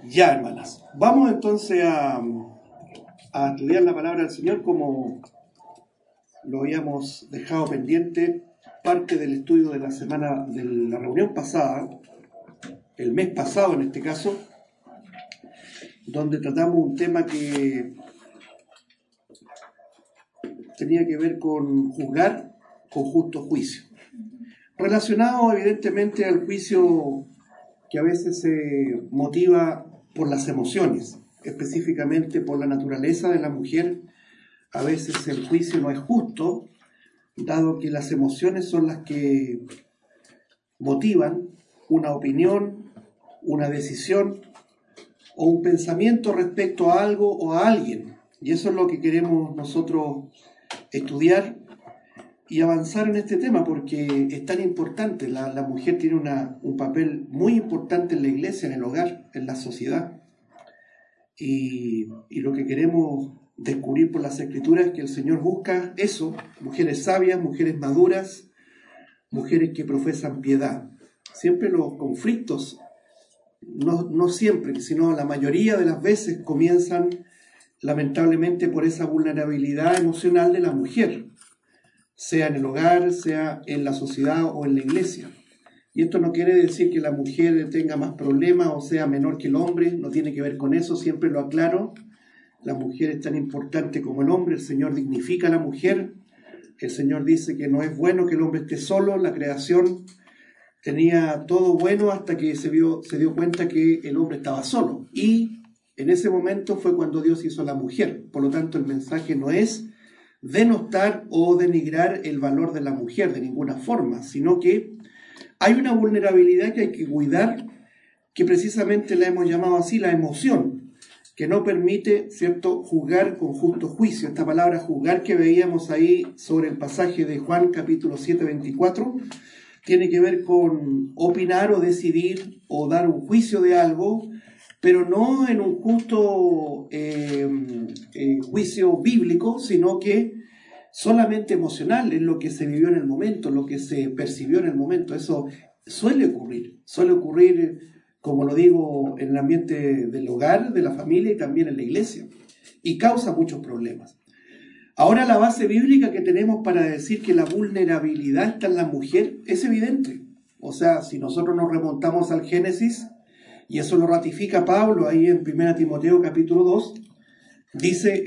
Ya, hermanas, vamos entonces a estudiar la palabra del Señor como lo habíamos dejado pendiente, parte del estudio de la semana, de la reunión pasada, el mes pasado en este caso, donde tratamos un tema que tenía que ver con juzgar con justo juicio, relacionado evidentemente al juicio que a veces se motiva por las emociones, específicamente por la naturaleza de la mujer. A veces el juicio no es justo, dado que las emociones son las que motivan una opinión, una decisión o un pensamiento respecto a algo o a alguien. Y eso es lo que queremos nosotros estudiar y avanzar en este tema, porque es tan importante. La mujer tiene un papel muy importante en la iglesia, en el hogar, en la sociedad. Y lo que queremos descubrir por las Escrituras es que el Señor busca eso: mujeres sabias, mujeres maduras, mujeres que profesan piedad. Siempre los conflictos, no siempre, sino la mayoría de las veces, comienzan lamentablemente por esa vulnerabilidad emocional de la mujer, sea en el hogar, sea en la sociedad o en la iglesia. Y esto no quiere decir que la mujer tenga más problemas o sea menor que el hombre, no tiene que ver con eso, siempre lo aclaro. La mujer es tan importante como el hombre, el Señor dignifica a la mujer, el Señor dice que no es bueno que el hombre esté solo. La creación tenía todo bueno hasta que se dio cuenta que el hombre estaba solo, y en ese momento fue cuando Dios hizo a la mujer. Por lo tanto, el mensaje no es denostar o denigrar el valor de la mujer de ninguna forma, sino que hay una vulnerabilidad que hay que cuidar, que precisamente la hemos llamado así, la emoción, que no permite, ¿cierto?, juzgar con justo juicio. Esta palabra juzgar que veíamos ahí sobre el pasaje de Juan capítulo 7, 24, tiene que ver con opinar o decidir o dar un juicio de algo, pero no en un justo juicio bíblico, sino que solamente emocional, es lo que se vivió en el momento, lo que se percibió en el momento. Eso suele ocurrir, como lo digo, en el ambiente del hogar, de la familia y también en la iglesia, y causa muchos problemas. Ahora, la base bíblica que tenemos para decir que la vulnerabilidad está en la mujer es evidente. O sea, si nosotros nos remontamos al Génesis, y eso lo ratifica Pablo ahí en 1 Timoteo capítulo 2, dice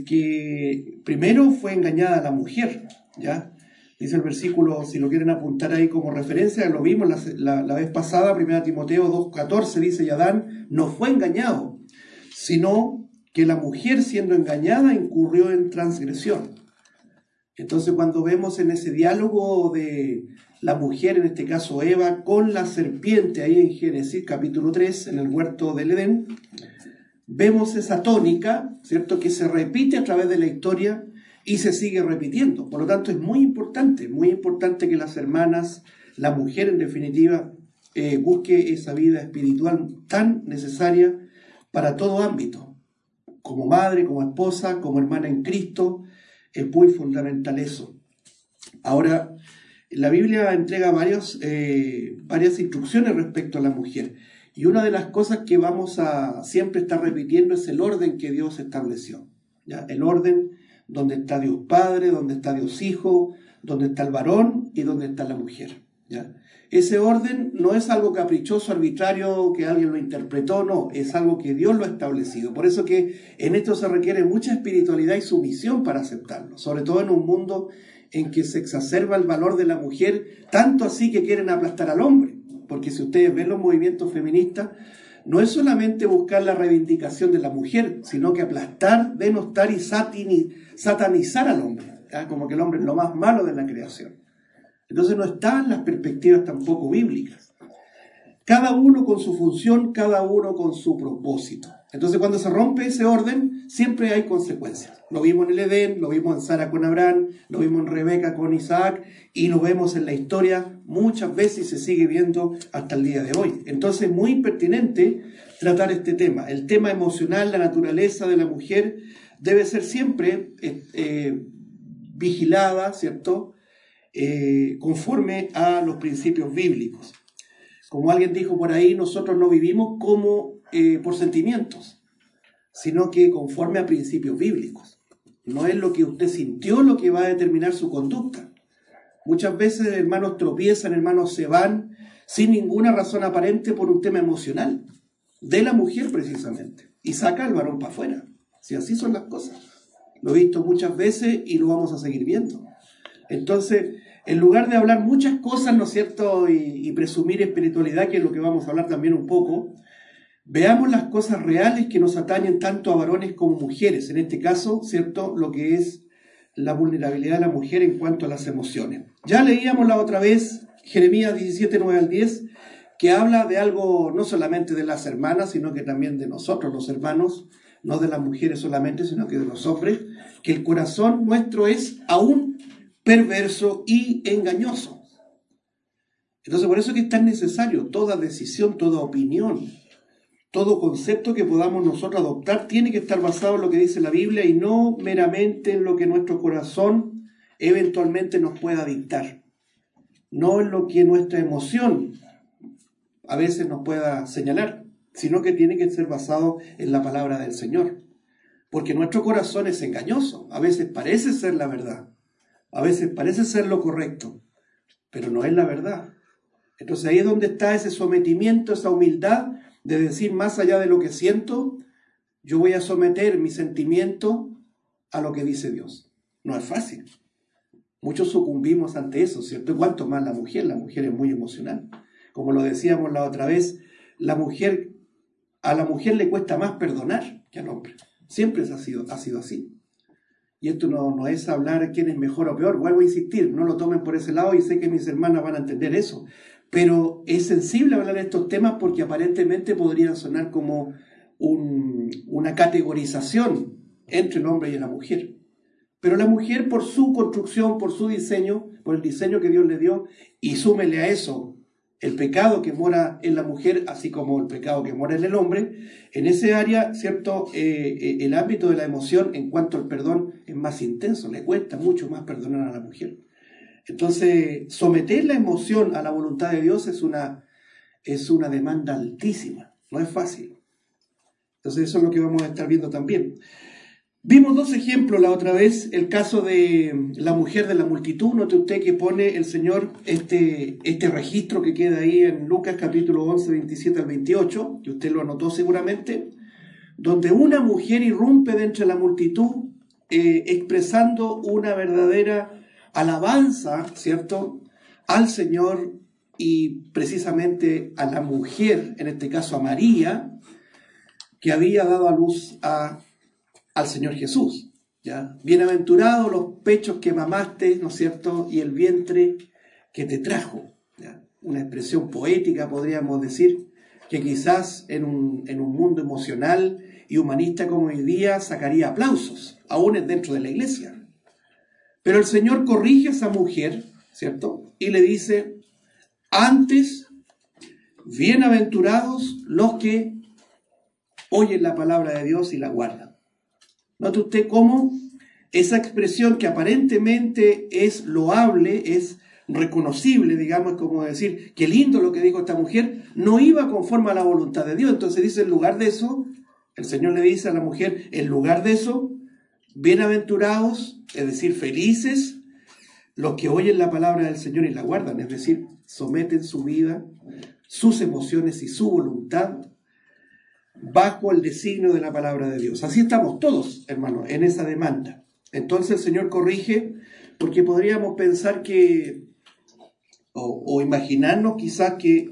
que primero fue engañada la mujer, ¿ya? Dice el versículo, si lo quieren apuntar ahí como referencia, lo vimos la vez pasada, 1 Timoteo 2:14, dice: y Adán no fue engañado, sino que la mujer, siendo engañada, incurrió en transgresión. Entonces, cuando vemos en ese diálogo de la mujer, en este caso Eva, con la serpiente, ahí en Génesis capítulo 3, en el huerto del Edén, vemos esa tónica, ¿cierto?, que se repite a través de la historia y se sigue repitiendo. Por lo tanto, es muy importante que las hermanas, la mujer en definitiva, busque esa vida espiritual tan necesaria para todo ámbito. Como madre, como esposa, como hermana en Cristo, es muy fundamental eso. Ahora, la Biblia entrega varias instrucciones respecto a la mujer. Y una de las cosas que vamos a siempre estar repitiendo es el orden que Dios estableció, ¿ya? El orden donde está Dios Padre, donde está Dios Hijo, donde está el varón y donde está la mujer, ¿ya? Ese orden no es algo caprichoso, arbitrario, que alguien lo interpretó, no, es algo que Dios lo ha establecido. Por eso que en esto se requiere mucha espiritualidad y sumisión para aceptarlo, sobre todo en un mundo en que se exacerba el valor de la mujer, tanto así que quieren aplastar al hombre. Porque si ustedes ven los movimientos feministas, no es solamente buscar la reivindicación de la mujer, sino que aplastar, denostar y satanizar al hombre, ¿ya? Como que el hombre es lo más malo de la creación. Entonces no están las perspectivas tampoco bíblicas. Cada uno con su función, cada uno con su propósito. Entonces, cuando se rompe ese orden, siempre hay consecuencias. Lo vimos en el Edén, lo vimos en Sara con Abraham, lo vimos en Rebeca con Isaac, y lo vemos en la historia muchas veces y se sigue viendo hasta el día de hoy. Entonces, es muy pertinente tratar este tema. El tema emocional, la naturaleza de la mujer, debe ser siempre vigilada, ¿cierto?, conforme a los principios bíblicos. Como alguien dijo por ahí, nosotros no vivimos como por sentimientos, sino que conforme a principios bíblicos. No es lo que usted sintió lo que va a determinar su conducta. Muchas veces hermanos tropiezan, hermanos se van sin ninguna razón aparente por un tema emocional de la mujer precisamente, y saca al varón para afuera. Si así son las cosas. Lo he visto muchas veces y lo vamos a seguir viendo. Entonces, en lugar de hablar muchas cosas, ¿no es cierto?, y presumir espiritualidad, que es lo que vamos a hablar también un poco, veamos las cosas reales que nos atañen tanto a varones como mujeres. En este caso, ¿cierto?, lo que es la vulnerabilidad de la mujer en cuanto a las emociones. Ya leíamos la otra vez Jeremías 17, 9 al 10, que habla de algo no solamente de las hermanas, sino que también de nosotros los hermanos, no de las mujeres solamente, sino que de los hombres, que el corazón nuestro es aún perverso y engañoso. Entonces, por eso es que es tan necesario toda decisión, toda opinión, todo concepto que podamos nosotros adoptar tiene que estar basado en lo que dice la Biblia y no meramente en lo que nuestro corazón eventualmente nos pueda dictar. No en lo que nuestra emoción a veces nos pueda señalar, sino que tiene que ser basado en la palabra del Señor. Porque nuestro corazón es engañoso. A veces parece ser la verdad. A veces parece ser lo correcto, pero no es la verdad. Entonces ahí es donde está ese sometimiento, esa humildad de decir, más allá de lo que siento, yo voy a someter mi sentimiento a lo que dice Dios. No es fácil. Muchos sucumbimos ante eso, ¿cierto? Y cuánto más la mujer es muy emocional. Como lo decíamos la otra vez, a la mujer le cuesta más perdonar que al hombre. Siempre ha sido así. Y esto no es hablar quién es mejor o peor. Vuelvo a insistir, no lo tomen por ese lado y sé que mis hermanas van a entender eso. Pero es sensible hablar de estos temas porque aparentemente podrían sonar como una categorización entre el hombre y la mujer. Pero la mujer, por su construcción, por su diseño, por el diseño que Dios le dio, y súmele a eso el pecado que mora en la mujer, así como el pecado que mora en el hombre, en ese área, ¿cierto? El ámbito de la emoción en cuanto al perdón es más intenso, le cuesta mucho más perdonar a la mujer. Entonces, someter la emoción a la voluntad de Dios es una demanda altísima, no es fácil. Entonces, eso es lo que vamos a estar viendo también. Vimos dos ejemplos la otra vez, el caso de la mujer de la multitud. Note usted que pone el Señor este registro que queda ahí en Lucas capítulo 11, 27 al 28, que usted lo anotó seguramente, donde una mujer irrumpe de entre la multitud expresando una verdadera alabanza, ¿cierto?, al Señor y precisamente a la mujer, en este caso a María, que había dado a luz al Señor Jesús, ¿ya? Bienaventurados los pechos que mamaste, ¿no es cierto?, y el vientre que te trajo, ¿ya? Una expresión poética, podríamos decir, que quizás en un mundo emocional y humanista como hoy día sacaría aplausos, aún dentro de la iglesia. Pero el Señor corrige a esa mujer, ¿cierto?, y le dice, antes, bienaventurados los que oyen la palabra de Dios y la guardan. Note usted cómo esa expresión que aparentemente es loable, es reconocible, digamos, como decir, qué lindo lo que dijo esta mujer, no iba conforme a la voluntad de Dios. Entonces dice, en lugar de eso, el Señor le dice a la mujer, en lugar de eso, bienaventurados, es decir, felices, los que oyen la palabra del Señor y la guardan, es decir, someten su vida, sus emociones y su voluntad bajo el designio de la palabra de Dios. Así estamos todos, hermanos, en esa demanda. Entonces el Señor corrige, porque podríamos pensar que, o imaginarnos quizás que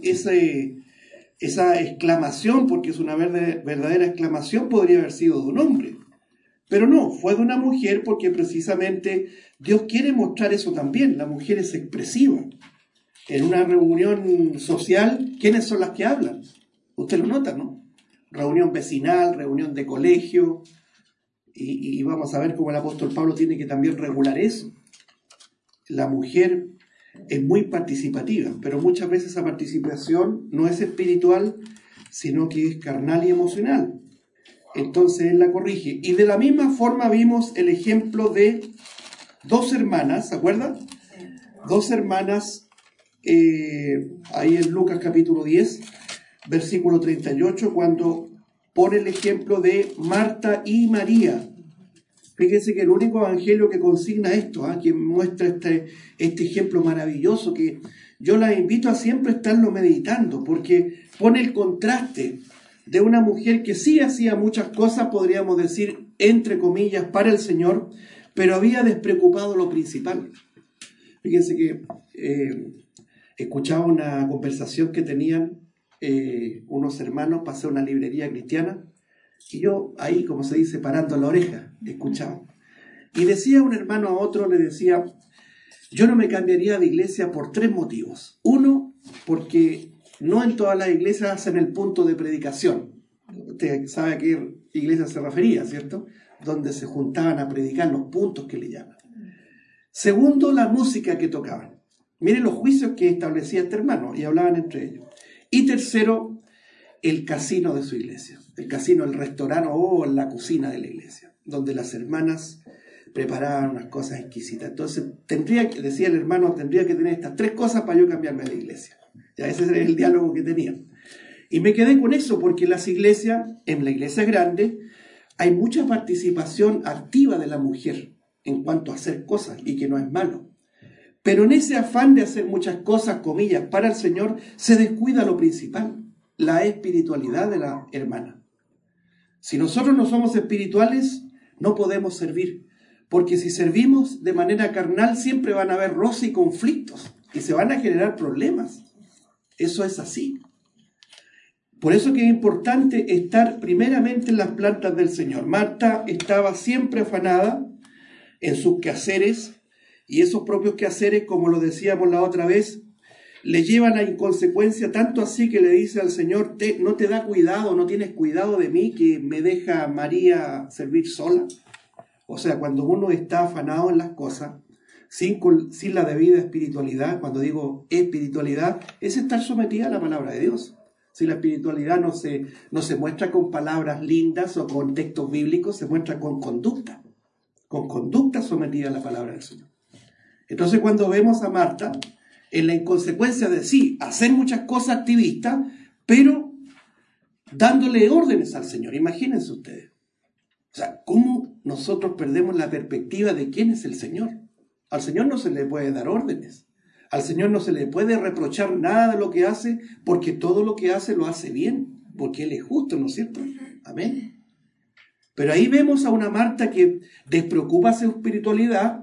esa exclamación, porque es una verdadera exclamación, podría haber sido de un hombre. Pero no, fue de una mujer, porque precisamente Dios quiere mostrar eso también. La mujer es expresiva. En una reunión social, ¿quiénes son las que hablan? Usted lo nota, ¿no? Reunión vecinal, reunión de colegio, y vamos a ver cómo el apóstol Pablo tiene que también regular eso. La mujer es muy participativa, pero muchas veces esa participación no es espiritual, sino que es carnal y emocional. Entonces él la corrige. Y de la misma forma vimos el ejemplo de dos hermanas, ¿se acuerdan? Dos hermanas, ahí en Lucas capítulo 10, versículo 38, cuando pone el ejemplo de Marta y María. Fíjense que el único evangelio que consigna esto, que muestra este ejemplo maravilloso, que yo la invito a siempre estarlo meditando, porque pone el contraste de una mujer que sí hacía muchas cosas, podríamos decir, entre comillas, para el Señor, pero había despreocupado lo principal. Fíjense que escuchaba una conversación que tenían unos hermanos, pasé a una librería cristiana, y yo ahí, como se dice, parando la oreja, escuchaba. Y decía un hermano a otro, le decía, yo no me cambiaría de iglesia por 3 motivos. Uno, porque no en todas las iglesias hacen el punto de predicación. Usted sabe a qué iglesia se refería, ¿cierto? Donde se juntaban a predicar los puntos que le llaman. Segundo, la música que tocaban. Miren los juicios que establecía este hermano, y hablaban entre ellos. Y tercero, el casino de su iglesia. El casino, el restaurante o la cocina de la iglesia, donde las hermanas preparaban unas cosas exquisitas. Entonces, decía el hermano, tendría que tener estas 3 cosas para yo cambiarme de iglesia. Ya ese es el diálogo que tenía. Y me quedé con eso, porque en las iglesias, en la iglesia grande, hay mucha participación activa de la mujer en cuanto a hacer cosas, y que no es malo. Pero en ese afán de hacer muchas cosas, comillas, para el Señor, se descuida lo principal, la espiritualidad de la hermana. Si nosotros no somos espirituales, no podemos servir, porque si servimos de manera carnal, siempre van a haber roces y conflictos, y se van a generar problemas. Eso es así. Por eso que es importante estar primeramente en las plantas del Señor. Marta estaba siempre afanada en sus quehaceres, y esos propios quehaceres, como lo decíamos la otra vez, le llevan a inconsecuencia, tanto así que le dice al Señor, no te da cuidado, no tienes cuidado de mí, que me deja María servir sola. O sea, cuando uno está afanado en las cosas, sin la debida espiritualidad, cuando digo espiritualidad, es estar sometida a la palabra de Dios. Si la espiritualidad no se muestra con palabras lindas o con textos bíblicos, se muestra con conducta sometida a la palabra del Señor. Entonces, cuando vemos a Marta, en la inconsecuencia de sí, hacer muchas cosas activistas, pero dándole órdenes al Señor. Imagínense ustedes. O sea, ¿cómo nosotros perdemos la perspectiva de quién es el Señor? Al Señor no se le puede dar órdenes. Al Señor no se le puede reprochar nada de lo que hace, porque todo lo que hace lo hace bien, porque Él es justo, ¿no es cierto? Amén. Pero ahí vemos a una Marta que despreocupa su espiritualidad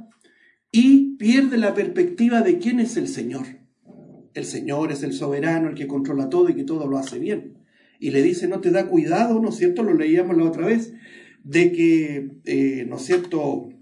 y pierde la perspectiva de quién es el Señor. El Señor es el soberano, el que controla todo y que todo lo hace bien. Y le dice, no te da cuidado, ¿no es cierto? Lo leíamos la otra vez, de que, ¿no es cierto?,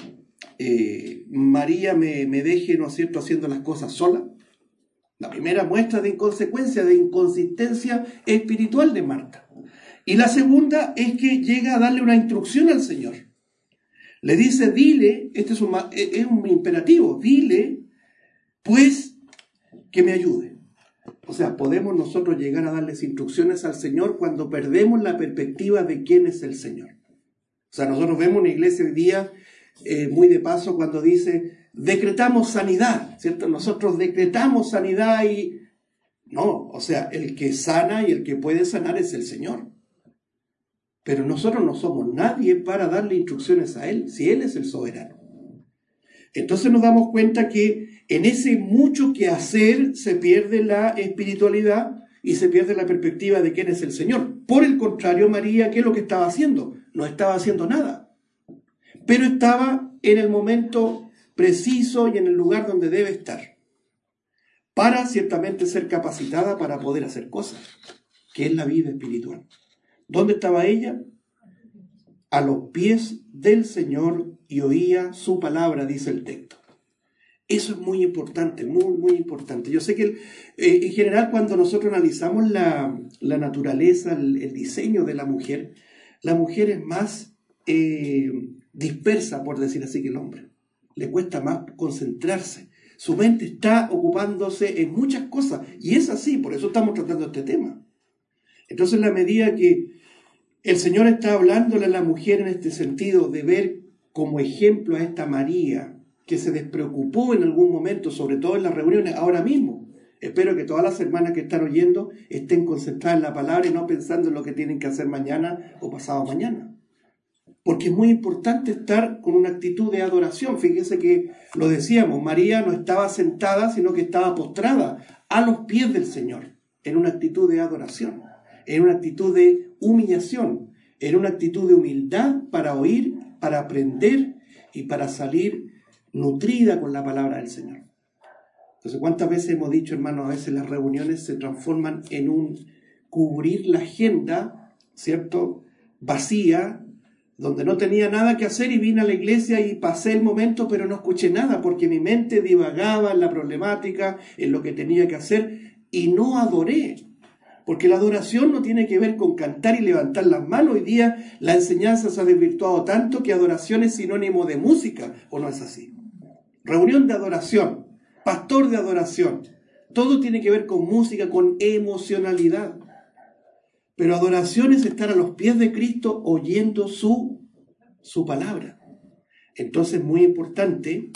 María me deje, ¿no es cierto?, haciendo las cosas sola. La primera muestra de inconsecuencia, de inconsistencia espiritual de Marta. Y la segunda es que llega a darle una instrucción al Señor. Le dice, dile, este es un imperativo, dile, pues, que me ayude. O sea, podemos nosotros llegar a darles instrucciones al Señor cuando perdemos la perspectiva de quién es el Señor. O sea, nosotros vemos una iglesia hoy día, muy de paso, cuando dice, decretamos sanidad, ¿cierto? Nosotros decretamos sanidad y... No, o sea, el que sana y el que puede sanar es el Señor. Pero nosotros no somos nadie para darle instrucciones a Él, si Él es el soberano. Entonces nos damos cuenta que en ese mucho que hacer se pierde la espiritualidad y se pierde la perspectiva de quién es el Señor. Por el contrario, María, ¿qué es lo que estaba haciendo? No estaba haciendo nada, pero estaba en el momento preciso y en el lugar donde debe estar, para ciertamente ser capacitada para poder hacer cosas, que es la vida espiritual. ¿Dónde estaba ella? A los pies del Señor y oía su palabra, dice el texto. Eso es muy importante, muy, muy importante. Yo sé que en general cuando nosotros analizamos la naturaleza, el diseño de la mujer es más dispersa, por decir así, que el hombre. Le cuesta más concentrarse. Su mente está ocupándose en muchas cosas. Y es así, por eso estamos tratando este tema. Entonces, en la medida que el Señor está hablándole a la mujer en este sentido, de ver como ejemplo a esta María, que se despreocupó en algún momento, sobre todo en las reuniones, ahora mismo, Espero que todas las hermanas que están oyendo estén concentradas en la palabra y no pensando en lo que tienen que hacer mañana o pasado mañana. Porque es muy importante estar con una actitud de adoración. Fíjense que lo decíamos, María no estaba sentada, sino que estaba postrada a los pies del Señor, en una actitud de adoración, en una actitud de humillación, en una actitud de humildad para oír, para aprender y para salir nutrida con la palabra del Señor. Entonces, ¿cuántas veces hemos dicho, hermanos, a veces las reuniones se transforman en un cubrir la agenda, ¿cierto?, vacía, donde no tenía nada que hacer y vine a la iglesia y pasé el momento, pero no escuché nada, porque mi mente divagaba en la problemática, en lo que tenía que hacer, y no adoré. Porque la adoración no tiene que ver con cantar y levantar las manos. Hoy día la enseñanza se ha desvirtuado tanto que adoración es sinónimo de música, ¿o no es así? Reunión de adoración, pastor de adoración, todo tiene que ver con música, con emocionalidad. Pero adoración es estar a los pies de Cristo oyendo su palabra. Entonces es muy importante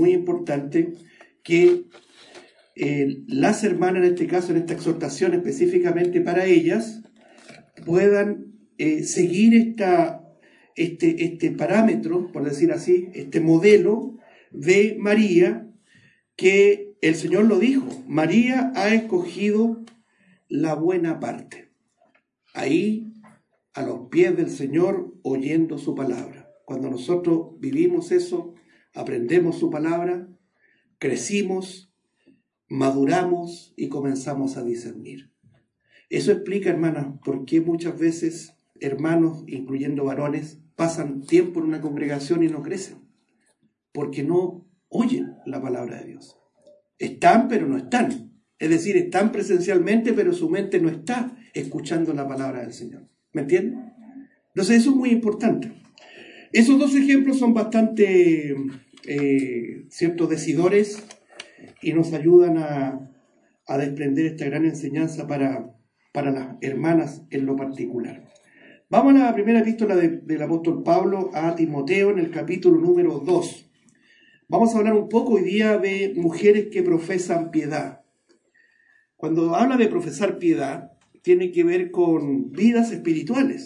que las hermanas, en este caso, en esta exhortación específicamente para ellas, puedan seguir este parámetro, por decir así, este modelo de María, que el Señor lo dijo: María ha escogido la buena parte. Ahí, a los pies del Señor, oyendo su palabra. Cuando nosotros vivimos eso, aprendemos su palabra, crecimos, maduramos y comenzamos a discernir. Eso explica, hermanas, por qué muchas veces hermanos, incluyendo varones, pasan tiempo en una congregación y no crecen. Porque no oyen la palabra de Dios. Están, pero no están. Es decir, están presencialmente, pero su mente no está escuchando la palabra del Señor. ¿Me entienden? Entonces eso es muy importante. Esos dos ejemplos son bastante, decidores y nos ayudan a desprender esta gran enseñanza para las hermanas en lo particular. Vamos a la primera epístola del apóstol Pablo a Timoteo, en el capítulo número 2. Vamos a hablar un poco hoy día de mujeres que profesan piedad. Cuando habla de profesar piedad, tiene que ver con vidas espirituales.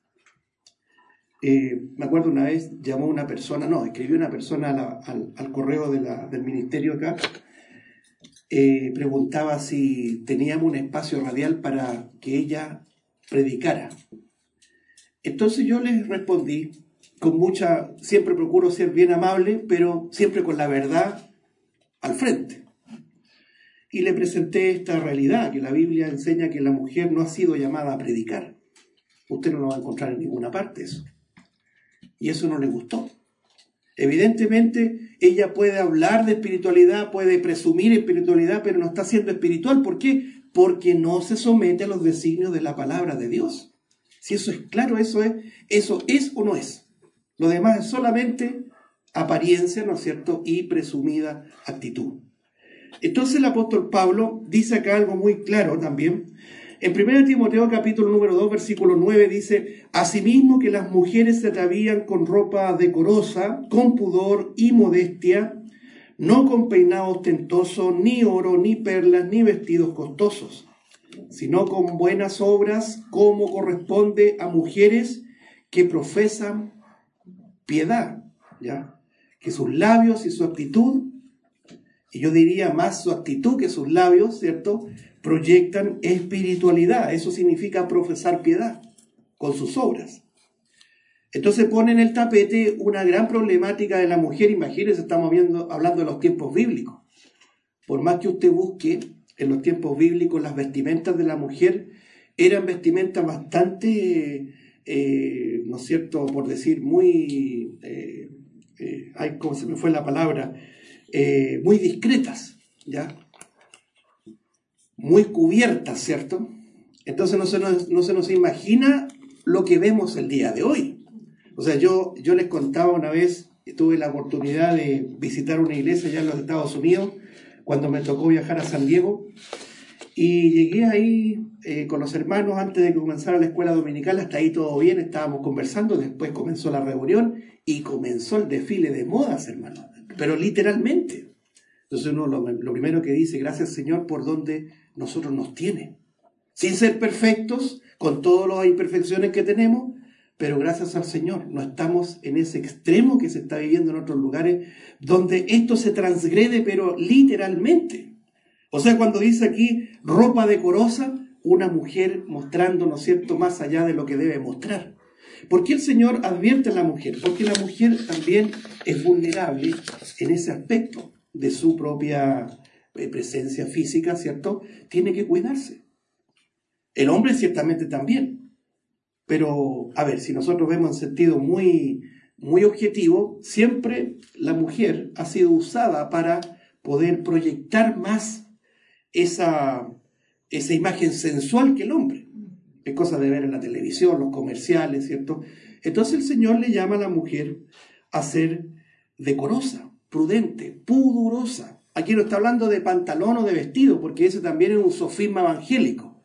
Me acuerdo una vez, escribió una persona al correo del ministerio acá, preguntaba si teníamos un espacio radial para que ella predicara. Entonces yo les respondí siempre procuro ser bien amable, pero siempre con la verdad al frente. Y le presenté esta realidad, que la Biblia enseña que la mujer no ha sido llamada a predicar. Usted no lo va a encontrar en ninguna parte eso. Y eso no le gustó. Evidentemente, ella puede hablar de espiritualidad, puede presumir espiritualidad, pero no está siendo espiritual. ¿Por qué? Porque no se somete a los designios de la palabra de Dios. Si eso es claro, eso es o no es. Lo demás es solamente apariencia, ¿no es cierto?, y presumida actitud. Entonces el apóstol Pablo dice acá algo muy claro también. En 1 Timoteo capítulo número 2, versículo 9 dice: asimismo que las mujeres se atavían con ropa decorosa, con pudor y modestia, no con peinado ostentoso, ni oro, ni perlas, ni vestidos costosos, sino con buenas obras, como corresponde a mujeres que profesan piedad, ¿ya? Que sus labios y su actitud, y yo diría más su actitud que sus labios, ¿cierto?, proyectan espiritualidad. Eso significa profesar piedad con sus obras. Entonces pone en el tapete una gran problemática de la mujer. Imagínense, estamos hablando de los tiempos bíblicos. Por más que usted busque en los tiempos bíblicos, las vestimentas de la mujer eran vestimentas bastante, ¿no es cierto?, por decir muy, ¿cómo se me fue la palabra? Muy discretas, ¿ya? Muy cubiertas, ¿cierto? Entonces no se nos imagina lo que vemos el día de hoy. O sea, yo les contaba una vez, tuve la oportunidad de visitar una iglesia allá en los Estados Unidos, cuando me tocó viajar a San Diego, y llegué ahí con los hermanos antes de que comenzara la escuela dominical. Hasta ahí todo bien, estábamos conversando, después comenzó la reunión y comenzó el desfile de modas, hermanos, pero literalmente. Entonces uno lo primero que dice, gracias Señor por donde nosotros nos tiene. Sin ser perfectos, con todas las imperfecciones que tenemos, pero gracias al Señor no estamos en ese extremo que se está viviendo en otros lugares, donde esto se transgrede, pero literalmente. O sea, cuando dice aquí ropa decorosa, una mujer mostrando, ¿no es cierto?, más allá de lo que debe mostrar. ¿Por qué el Señor advierte a la mujer? Porque la mujer también es vulnerable en ese aspecto de su propia presencia física, ¿cierto? Tiene que cuidarse. El hombre ciertamente también. Pero, a ver, si nosotros vemos en sentido muy, muy objetivo, siempre la mujer ha sido usada para poder proyectar más esa imagen sensual que el hombre. Es cosa de ver en la televisión, los comerciales, ¿cierto? Entonces el Señor le llama a la mujer a ser decorosa, prudente, pudorosa. Aquí no está hablando de pantalón o de vestido, porque ese también es un sofisma evangélico.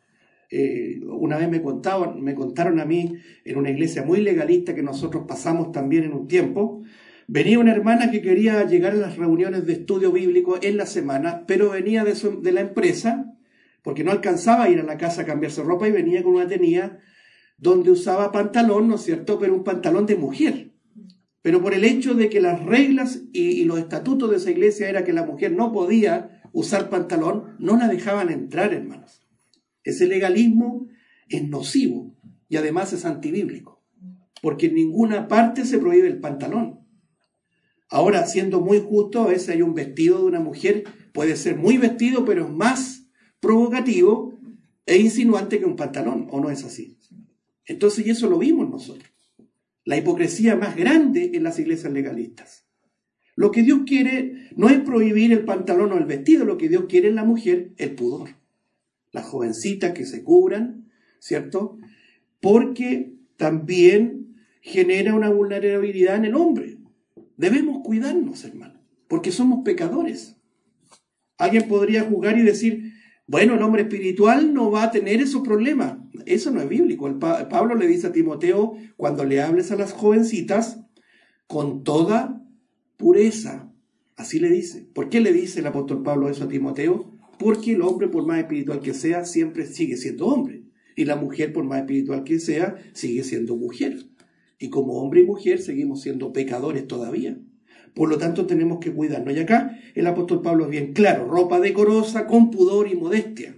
Una vez me contaron a mí en una iglesia muy legalista que nosotros pasamos también en un tiempo, venía una hermana que quería llegar a las reuniones de estudio bíblico en la semana, pero venía de la empresa, porque no alcanzaba a ir a la casa a cambiarse ropa y venía con una tenía donde usaba pantalón, ¿no es cierto?, pero un pantalón de mujer. Pero por el hecho de que las reglas y los estatutos de esa iglesia era que la mujer no podía usar pantalón, no la dejaban entrar, hermanos. Ese legalismo es nocivo y además es antibíblico, porque en ninguna parte se prohíbe el pantalón. Ahora, siendo muy justo, a veces hay un vestido de una mujer, puede ser muy vestido, pero es más provocativo e insinuante que un pantalón, ¿o no es así? Entonces, y eso lo vimos nosotros. La hipocresía más grande en las iglesias legalistas. Lo que Dios quiere no es prohibir el pantalón o el vestido, lo que Dios quiere en la mujer, el pudor. Las jovencitas que se cubran, ¿cierto? Porque también genera una vulnerabilidad en el hombre. Debemos cuidarnos, hermano, porque somos pecadores. Alguien podría juzgar y decir, bueno, el hombre espiritual no va a tener esos problemas. Eso no es bíblico. Pablo le dice a Timoteo, cuando le hables a las jovencitas, con toda pureza. Así le dice. ¿Por qué le dice el apóstol Pablo eso a Timoteo? Porque el hombre, por más espiritual que sea, siempre sigue siendo hombre. Y la mujer, por más espiritual que sea, sigue siendo mujer. Y como hombre y mujer seguimos siendo pecadores todavía. Por lo tanto, tenemos que cuidarnos. Y acá el apóstol Pablo es bien claro. Ropa decorosa, con pudor y modestia.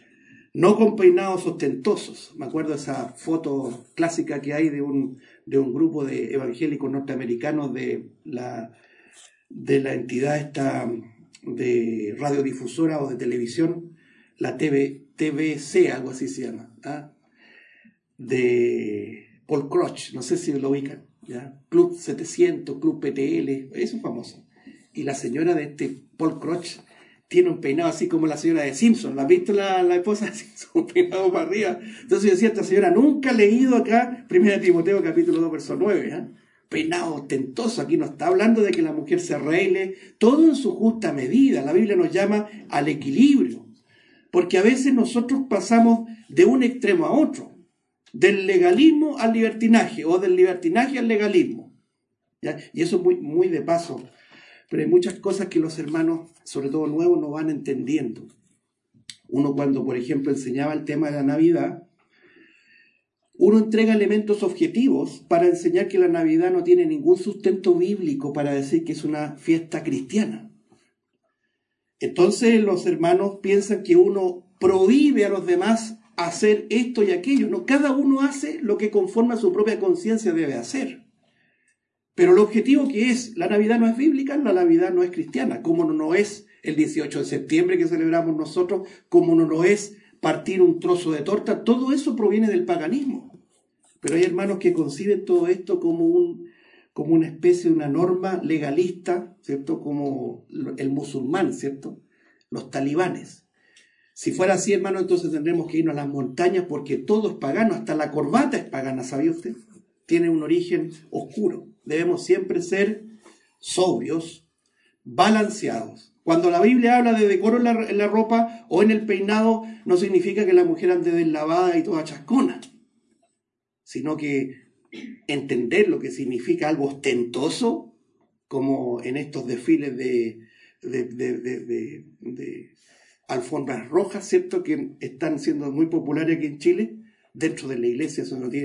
No con peinados ostentosos. Me acuerdo de esa foto clásica que hay de un grupo de evangélicos norteamericanos de la entidad esta de radiodifusora o de televisión, la TVC, algo así se llama, ¿ah? De Paul Crouch, no sé si lo ubican, ¿ya? Club 700, Club PTL, eso es famoso. Y la señora de este Paul Crouch tiene un peinado así como la señora de Simpson. ¿La has visto la esposa de Simpson? Un peinado para arriba. Entonces yo decía, esta señora nunca ha leído acá 1 Timoteo capítulo 2, verso 9, ¿eh? Peinado ostentoso. Aquí no está hablando de que la mujer se arregle, todo en su justa medida. La Biblia nos llama al equilibrio, porque a veces nosotros pasamos de un extremo a otro, del legalismo al libertinaje, o del libertinaje al legalismo, ¿ya? Y eso es muy, muy de paso, pero hay muchas cosas que los hermanos, sobre todo nuevos, no van entendiendo. Uno cuando, por ejemplo, enseñaba el tema de la Navidad, uno entrega elementos objetivos para enseñar que la Navidad no tiene ningún sustento bíblico para decir que es una fiesta cristiana. Entonces los hermanos piensan que uno prohíbe a los demás hacer esto y aquello. No, cada uno hace lo que conforme a su propia conciencia debe hacer. Pero el objetivo que es, la Navidad no es bíblica, la Navidad no es cristiana, como no es el 18 de septiembre que celebramos nosotros, como no es partir un trozo de torta, todo eso proviene del paganismo. Pero hay hermanos que conciben todo esto como una especie de una norma legalista, ¿cierto? Como el musulmán, ¿cierto? Los talibanes. Si fuera así, hermano, entonces tendremos que irnos a las montañas porque todo es pagano, hasta la corbata es pagana, ¿sabía usted? Tiene un origen oscuro. Debemos siempre ser sobrios, balanceados. Cuando la Biblia habla de decoro en la ropa o en el peinado, no significa que la mujer ande deslavada y toda chascona, sino que entender lo que significa algo ostentoso, como en estos desfiles de de alfombras rojas, ¿cierto?, que están siendo muy populares aquí en Chile. Dentro de la iglesia eso no tiene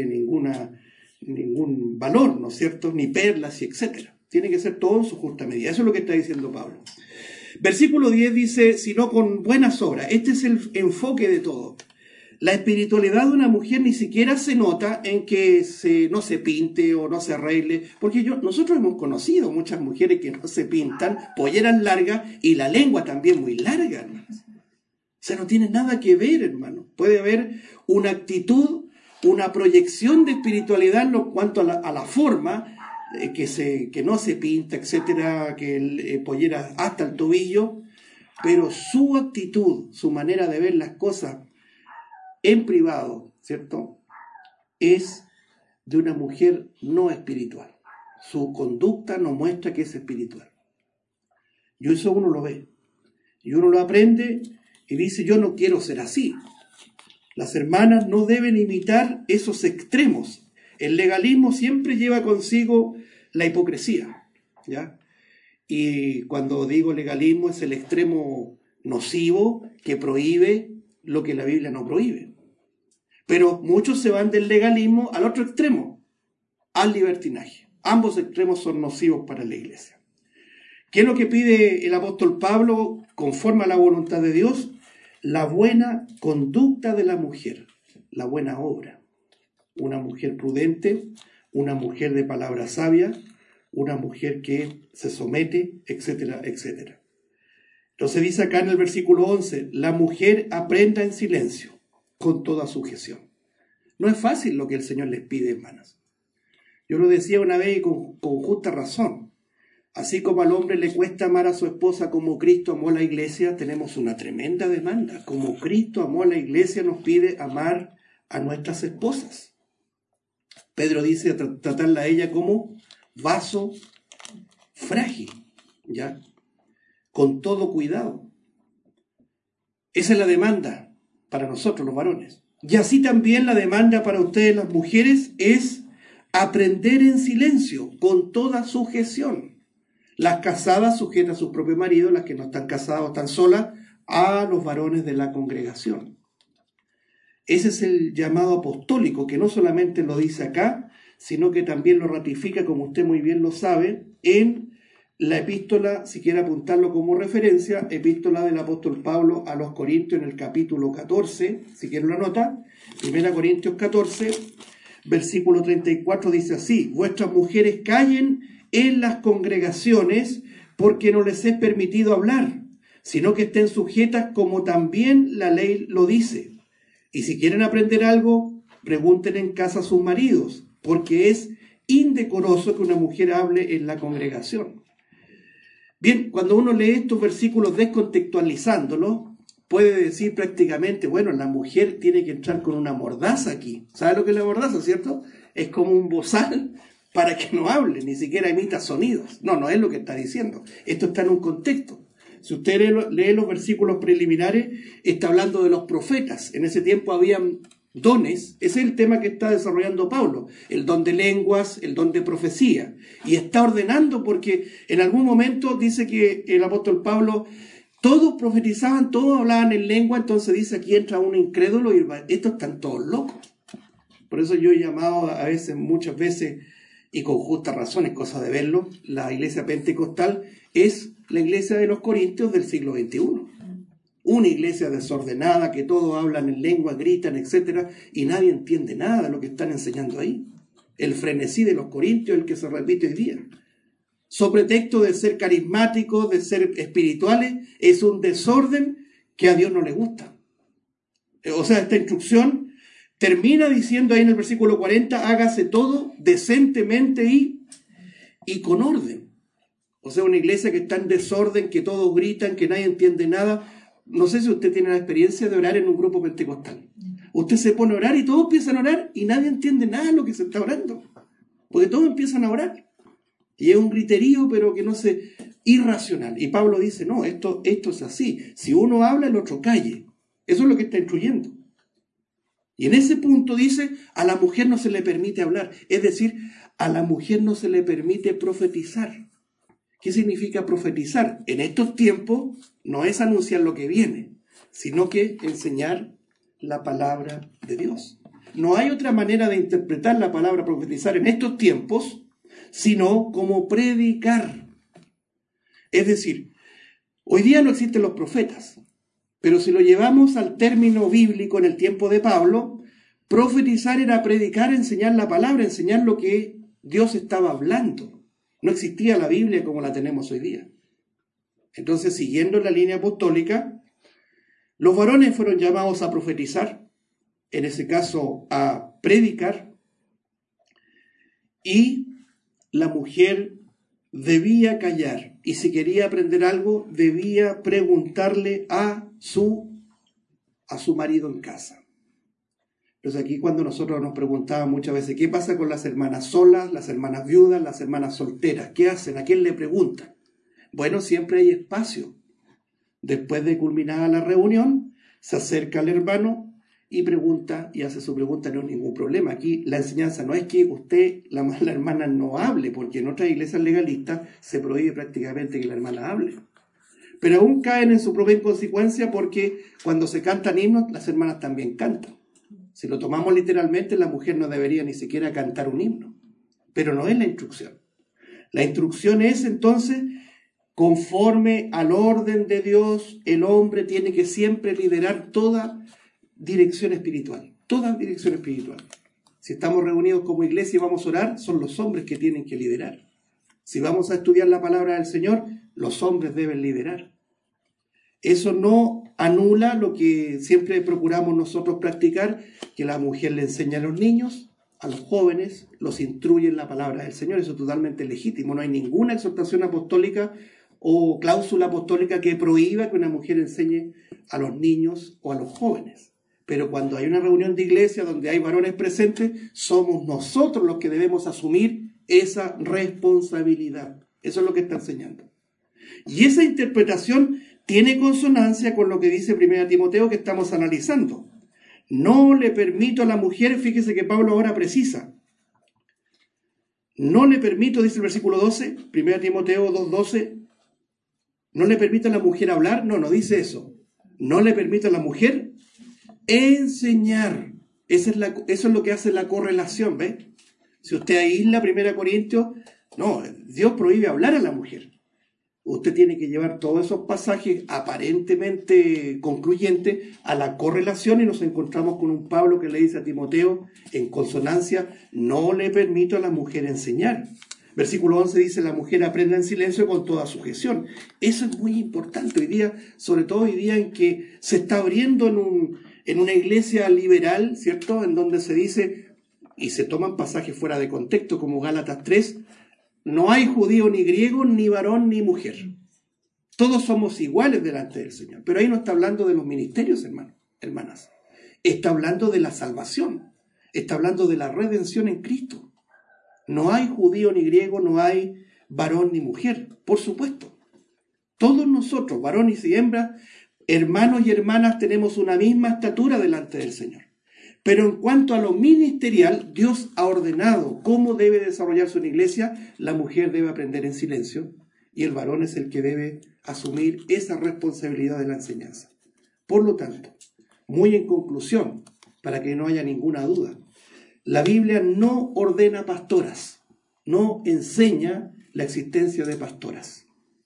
ningún valor, ¿no es cierto?, ni perlas, y etcétera. Tiene que ser todo en su justa medida. Eso es lo que está diciendo Pablo. Versículo 10 dice, sino con buenas obras. Este es el enfoque de todo. La espiritualidad de una mujer ni siquiera se nota en que no se pinte o no se arregle, porque nosotros hemos conocido muchas mujeres que no se pintan, polleras largas y la lengua también muy larga, hermanos. O sea, no tiene nada que ver, hermano. Puede haber una actitud, una proyección de espiritualidad en cuanto a la forma, que no se pinta, etcétera, que pollera hasta el tobillo, pero su actitud, su manera de ver las cosas en privado, ¿cierto?, es de una mujer no espiritual. Su conducta no muestra que es espiritual. Y eso uno lo ve. Y uno lo aprende y dice, yo no quiero ser así. Las hermanas no deben imitar esos extremos. El legalismo siempre lleva consigo la hipocresía, ¿ya? Y cuando digo legalismo es el extremo nocivo que prohíbe lo que la Biblia no prohíbe. Pero muchos se van del legalismo al otro extremo, al libertinaje. Ambos extremos son nocivos para la iglesia. ¿Qué es lo que pide el apóstol Pablo conforme a la voluntad de Dios? La buena conducta de la mujer, la buena obra. Una mujer prudente, una mujer de palabra sabia, una mujer que se somete, etcétera, etcétera. Entonces dice acá en el versículo 11, la mujer aprenda en silencio, con toda sujeción. No es fácil lo que el Señor les pide, hermanas. Yo lo decía una vez y con justa razón. Así como al hombre le cuesta amar a su esposa como Cristo amó a la iglesia, tenemos una tremenda demanda. Como Cristo amó a la iglesia, nos pide amar a nuestras esposas. Pedro dice tratarla a ella como vaso frágil, ¿ya? Con todo cuidado. Esa es la demanda para nosotros los varones. Y así también la demanda para ustedes las mujeres es aprender en silencio, con toda sujeción. Las casadas sujetan a sus propios maridos, las que no están casadas o están solas, a los varones de la congregación. Ese es el llamado apostólico, que no solamente lo dice acá, sino que también lo ratifica, como usted muy bien lo sabe, en la epístola, si quiere apuntarlo como referencia, epístola del apóstol Pablo a los Corintios en el capítulo 14, si quiere lo anota, 1 Corintios 14, versículo 34 dice así, vuestras mujeres callen en las congregaciones porque no les es permitido hablar, sino que estén sujetas como también la ley lo dice. Y si quieren aprender algo, pregunten en casa a sus maridos, porque es indecoroso que una mujer hable en la congregación. Bien, cuando uno lee estos versículos descontextualizándolos, puede decir prácticamente, bueno, la mujer tiene que entrar con una mordaza aquí. ¿Sabe lo que es la mordaza, cierto? Es como un bozal para que no hable, ni siquiera emita sonidos. No es lo que está diciendo. Esto está en un contexto. Si usted lee los versículos preliminares, está hablando de los profetas. En ese tiempo habían dones. Ese es el tema que está desarrollando Pablo. El don de lenguas, el don de profecía. Y está ordenando porque en algún momento dice que el apóstol Pablo, todos profetizaban, todos hablaban en lengua, entonces dice aquí entra un incrédulo y estos están todos locos. Por eso yo he llamado a veces, muchas veces, y con justa razón, es cosa de verlo, la iglesia pentecostal es la iglesia de los Corintios del siglo XXI. Una iglesia desordenada, que todos hablan en lengua, gritan, etc. Y nadie entiende nada de lo que están enseñando ahí. El frenesí de los Corintios, el que se repite hoy día. Sobre texto de ser carismáticos, de ser espirituales, es un desorden que a Dios no le gusta. O sea, esta instrucción termina diciendo ahí en el versículo 40, hágase todo decentemente y con orden. O sea, una iglesia que está en desorden, que todos gritan, que nadie entiende nada. No sé si usted tiene la experiencia de orar en un grupo pentecostal. Usted se pone a orar y todos empiezan a orar y nadie entiende nada de lo que se está orando. Porque todos empiezan a orar. Y es un griterío, pero que no se... irracional. Y Pablo dice, no, esto es así. Si uno habla, el otro calle. Eso es lo que está instruyendo. Y en ese punto dice, a la mujer no se le permite hablar. Es decir, a la mujer no se le permite profetizar. ¿Qué significa profetizar? En estos tiempos no es anunciar lo que viene, sino que enseñar la palabra de Dios. No hay otra manera de interpretar la palabra profetizar en estos tiempos, sino como predicar. Es decir, hoy día no existen los profetas, pero si lo llevamos al término bíblico en el tiempo de Pablo, profetizar era predicar, enseñar la palabra, enseñar lo que Dios estaba hablando. No existía la Biblia como la tenemos hoy día. Entonces, siguiendo la línea apostólica, los varones fueron llamados a profetizar, en ese caso a predicar, y la mujer debía callar, y si quería aprender algo, debía preguntarle a su marido en casa. Entonces aquí cuando nosotros nos preguntábamos muchas veces, ¿qué pasa con las hermanas solas, las hermanas viudas, las hermanas solteras? ¿Qué hacen? ¿A quién le preguntan? Bueno, siempre hay espacio. Después de culminada la reunión, se acerca al hermano y pregunta, y hace su pregunta, no hay ningún problema. Aquí la enseñanza no es que usted, la hermana, no hable, porque en otras iglesias legalistas se prohíbe prácticamente que la hermana hable. Pero aún caen en su propia inconsecuencia porque cuando se cantan himnos, las hermanas también cantan. Si lo tomamos literalmente, la mujer no debería ni siquiera cantar un himno. Pero no es la instrucción. La instrucción es entonces, conforme al orden de Dios, el hombre tiene que siempre liderar toda dirección espiritual. Toda dirección espiritual. Si estamos reunidos como iglesia y vamos a orar, son los hombres que tienen que liderar. Si vamos a estudiar la palabra del Señor, los hombres deben liderar. Eso no anula lo que siempre procuramos nosotros practicar, que la mujer le enseña a los niños, a los jóvenes, los instruye en la palabra del Señor. Eso es totalmente legítimo. No hay ninguna exhortación apostólica o cláusula apostólica que prohíba que una mujer enseñe a los niños o a los jóvenes. Pero cuando hay una reunión de iglesia donde hay varones presentes, somos nosotros los que debemos asumir esa responsabilidad. Eso es lo que está enseñando. Y esa interpretación tiene consonancia con lo que dice 1 Timoteo que estamos analizando. No le permito a la mujer, fíjese que Pablo ahora precisa. No le permito, dice el versículo 12, 1 Timoteo 2:12, no le permito a la mujer hablar. No dice eso. No le permito a la mujer enseñar. Eso es lo que hace la correlación, ¿ve? Si usted aísla 1 Corintios, no, Dios prohíbe hablar a la mujer. Usted tiene que llevar todos esos pasajes aparentemente concluyentes a la correlación y nos encontramos con un Pablo que le dice a Timoteo en consonancia, no le permito a la mujer enseñar. Versículo 11 dice, la mujer aprenda en silencio con toda sujeción. Eso es muy importante hoy día, sobre todo hoy día en que se está abriendo en una iglesia liberal, ¿cierto? En donde se dice, y se toman pasajes fuera de contexto como Gálatas 3, no hay judío ni griego, ni varón ni mujer. Todos somos iguales delante del Señor. Pero ahí no está hablando de los ministerios, hermanas. Está hablando de la salvación. Está hablando de la redención en Cristo. No hay judío ni griego, no hay varón ni mujer. Por supuesto. Todos nosotros, varones y hembras, hermanos y hermanas, tenemos una misma estatura delante del Señor. Pero en cuanto a lo ministerial, Dios ha ordenado cómo debe desarrollarse una iglesia. La mujer debe aprender en silencio y el varón es el que debe asumir esa responsabilidad de la enseñanza. Por lo tanto, muy en conclusión, para que no haya ninguna duda, la Biblia no ordena pastoras, no enseña la existencia de pastoras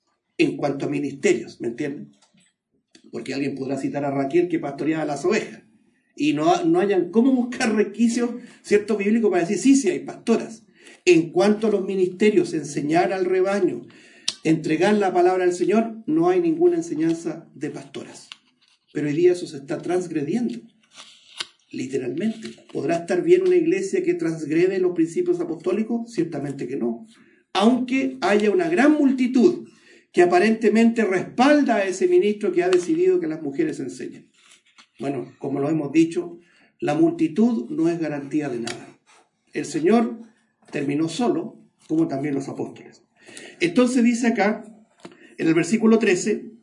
en cuanto a ministerios, ¿me entienden? Porque alguien podrá citar a Raquel que pastoreaba las ovejas. Y no hayan cómo buscar resquicios, ¿cierto?, bíblicos para decir, sí, hay pastoras. En cuanto a los ministerios, enseñar al rebaño, entregar la palabra al Señor, no hay ninguna enseñanza de pastoras. Pero hoy día eso se está transgrediendo, literalmente. ¿Podrá estar bien una iglesia que transgrede los principios apostólicos? Ciertamente que no. Aunque haya una gran multitud que aparentemente respalda a ese ministro que ha decidido que las mujeres enseñen. Bueno, como lo hemos dicho, la multitud no es garantía de nada. El Señor terminó solo, como también los apóstoles. Entonces dice acá, en el versículo 13,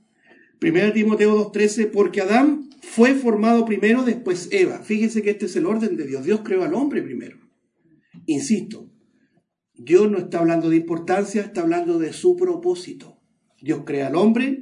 1 Timoteo 2:13, porque Adán fue formado primero, después Eva. Fíjense que este es el orden de Dios. Dios creó al hombre primero. Insisto, Dios no está hablando de importancia, está hablando de su propósito. Dios crea al hombre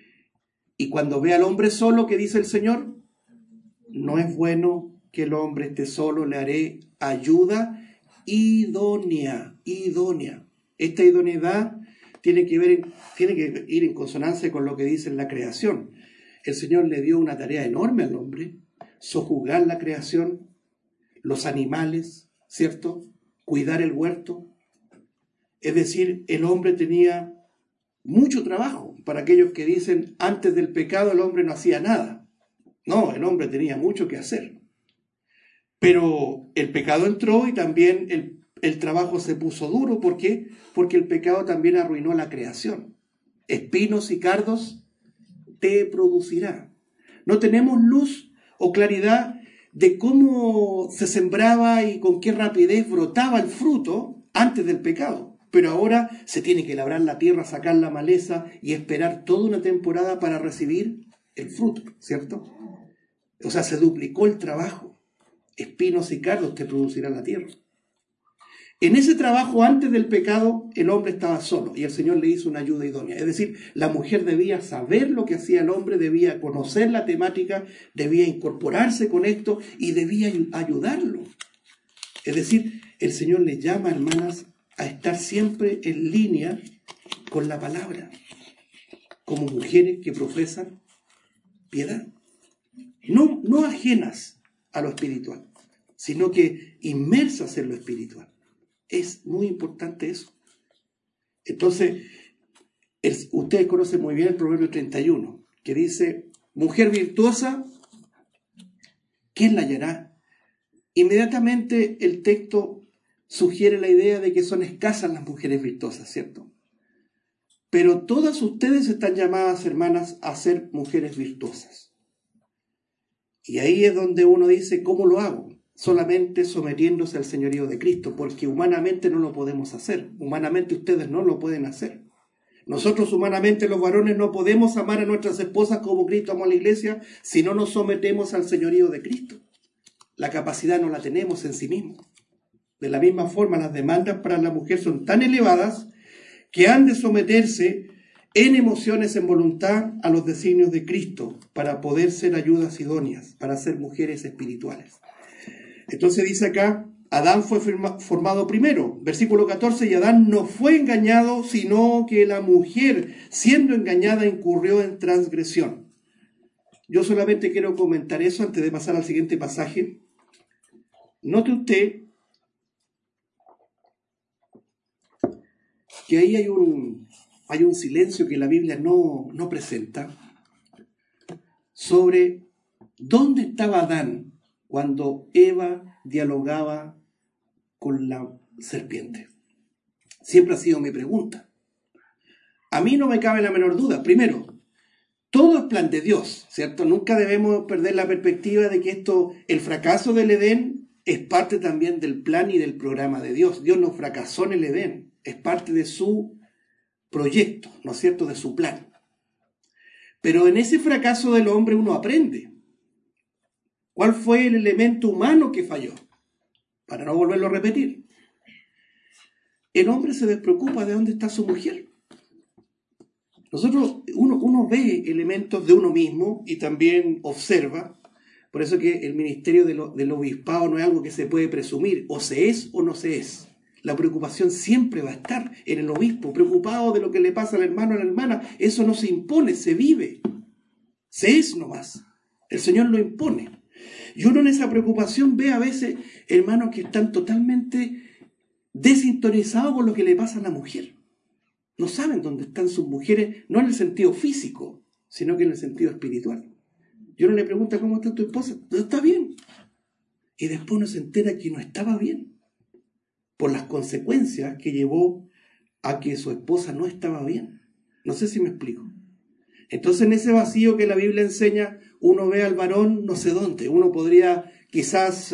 y cuando ve al hombre solo, ¿qué dice el Señor? No es bueno que el hombre esté solo, le haré ayuda idónea. Esta idoneidad tiene que ir en consonancia con lo que dice en la creación. El Señor le dio una tarea enorme al hombre, sojuzgar la creación, los animales, ¿cierto? Cuidar el huerto. Es decir, el hombre tenía mucho trabajo. Para aquellos que dicen, antes del pecado el hombre no hacía nada. No, el hombre tenía mucho que hacer. Pero el pecado entró y también el trabajo se puso duro. ¿Por qué? Porque el pecado también arruinó la creación. Espinos y cardos te producirá. No tenemos luz o claridad de cómo se sembraba y con qué rapidez brotaba el fruto antes del pecado. Pero ahora se tiene que labrar la tierra, sacar la maleza y esperar toda una temporada para recibir el fruto, ¿cierto? O sea, se duplicó el trabajo. Espinos y cardos te producirá la tierra. En ese trabajo antes del pecado, el hombre estaba solo y el Señor le hizo una ayuda idónea. Es decir, la mujer debía saber lo que hacía el hombre, debía conocer la temática, debía incorporarse con esto y debía ayudarlo. Es decir, el Señor les llama, hermanas, a estar siempre en línea con la palabra, como mujeres que profesan piedad. No ajenas a lo espiritual, sino que inmersas en lo espiritual. Es muy importante eso. Entonces, ustedes conocen muy bien el Proverbio 31, que dice, mujer virtuosa, ¿quién la hallará? Inmediatamente el texto sugiere la idea de que son escasas las mujeres virtuosas, ¿cierto? Pero todas ustedes están llamadas, hermanas, a ser mujeres virtuosas. Y ahí es donde uno dice, ¿cómo lo hago? Solamente sometiéndose al señorío de Cristo, porque humanamente no lo podemos hacer. Humanamente ustedes no lo pueden hacer. Nosotros humanamente los varones no podemos amar a nuestras esposas como Cristo amó a la iglesia si no nos sometemos al señorío de Cristo. La capacidad no la tenemos en sí mismos. De la misma forma, las demandas para la mujer son tan elevadas que han de someterse en emociones, en voluntad, a los designios de Cristo para poder ser ayudas idóneas, para ser mujeres espirituales. Entonces dice acá, Adán fue formado primero, versículo 14, y Adán no fue engañado, sino que la mujer, siendo engañada, incurrió en transgresión. Yo solamente quiero comentar eso antes de pasar al siguiente pasaje. Note usted que ahí hay un silencio que la Biblia no presenta sobre dónde estaba Adán cuando Eva dialogaba con la serpiente. Siempre ha sido mi pregunta. A mí no me cabe la menor duda. Primero, todo es plan de Dios, ¿cierto? Nunca debemos perder la perspectiva de que el fracaso del Edén es parte también del plan y del programa de Dios. Dios no fracasó en el Edén, es parte de su proyecto, ¿no es cierto?, de su plan. Pero en ese fracaso del hombre uno aprende. ¿Cuál fue el elemento humano que falló? Para no volverlo a repetir. El hombre se despreocupa de dónde está su mujer. Uno ve elementos de uno mismo y también observa. Por eso que el ministerio del obispado no es algo que se puede presumir. O se es o no se es. La preocupación siempre va a estar en el obispo, preocupado de lo que le pasa al hermano o a la hermana. Eso no se impone, se vive. Se es nomás. El Señor lo impone. Y uno en esa preocupación ve a veces hermanos que están totalmente desintonizados con lo que le pasa a la mujer. No saben dónde están sus mujeres, no en el sentido físico, sino que en el sentido espiritual. Y uno le pregunta, ¿cómo está tu esposa? No está bien. Y después uno se entera que no estaba bien, por las consecuencias que llevó a que su esposa no estaba bien. No sé si me explico. Entonces en ese vacío que la Biblia enseña, uno ve al varón no sé dónde. Uno podría quizás